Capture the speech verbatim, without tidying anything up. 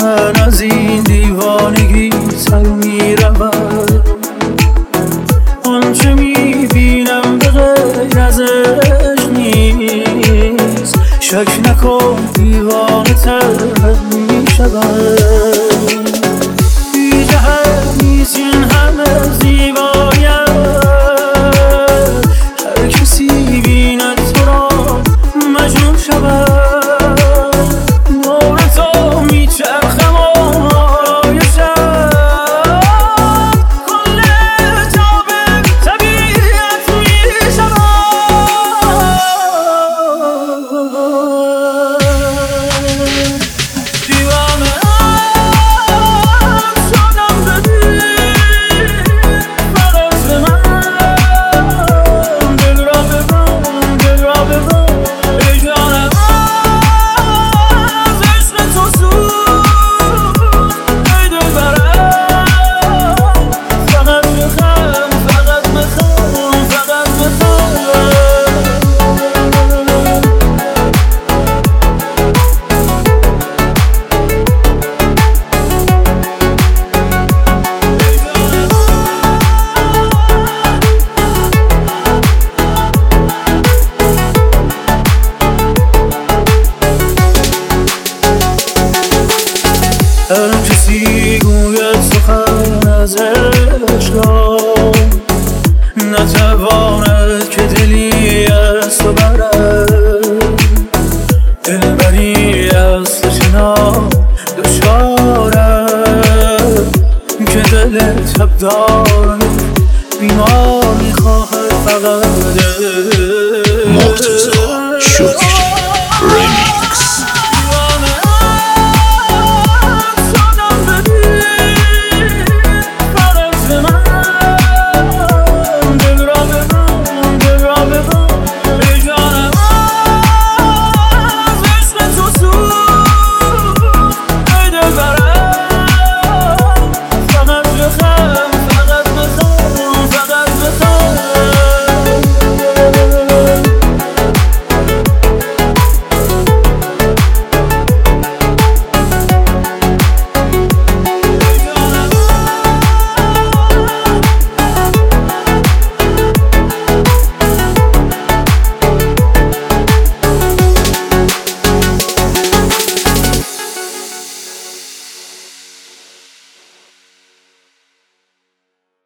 من از این دیوانگی سر میرود. آنچه میبینم به غیر ازش نیست، شک نکن دیوانه تر میشود. بی جهت نیست این همه زیبایت، هر کسی بیند تو را مجنون شود. هر کسی گوید سخن از عشقم، نتواند که دلی از تو برد. دلبری از تشنا دشوارد که دل تب دارد